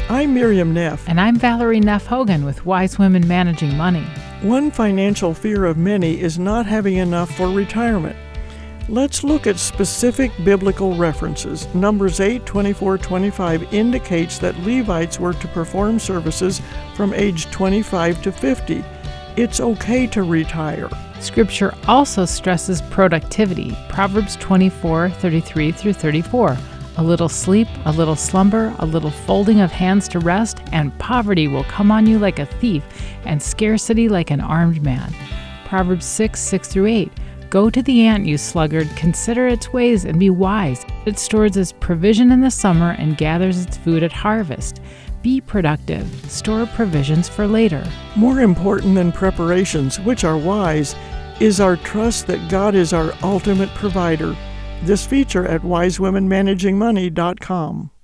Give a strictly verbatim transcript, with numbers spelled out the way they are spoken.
I'm Miriam Neff. And I'm Valerie Neff Hogan with Wise Women Managing Money. One financial fear of many is not having enough for retirement. Let's look at specific biblical references. Numbers eight, twenty-four, twenty-five indicates that Levites were to perform services from age twenty-five to fifty. It's okay to retire. Scripture also stresses productivity. Proverbs twenty-four, thirty-three through thirty-four. A little sleep, a little slumber, a little folding of hands to rest, and poverty will come on you like a thief, and scarcity like an armed man. Proverbs six, six through eight. Go to the ant, you sluggard, consider its ways and be wise. It stores its provision in the summer and gathers its food at harvest. Be productive. Store provisions for later. More important than preparations, which are wise, is our trust that God is our ultimate provider. This feature at wise women managing money dot com.